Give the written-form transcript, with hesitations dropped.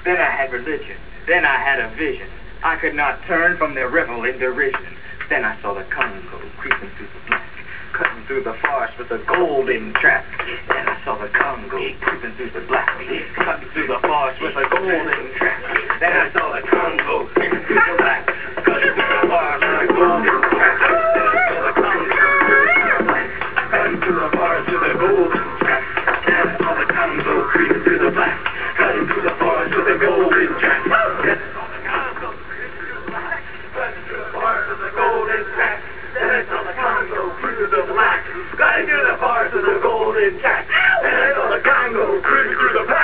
Then I had religion. Then I had a vision. I could not turn from their revel in derision. Then I saw the Congo creeping through the black, cutting through the forest with a golden track. Then I saw the Congo creeping through the black, cutting through the forest with a golden track. Then I saw the Congo creeping through the black, cutting through the forest with a golden track. Then I saw the Congo cutting through the forest with a golden track. Then I saw the Congo creeping through the black, cutting through the forest with a golden track. Then I saw the Congo creeping through the black, cutting through the forest with a golden track. Then I saw the Congo creeping through the black, cutting through the forest with a golden track. Then I saw the Congo creeping through the black.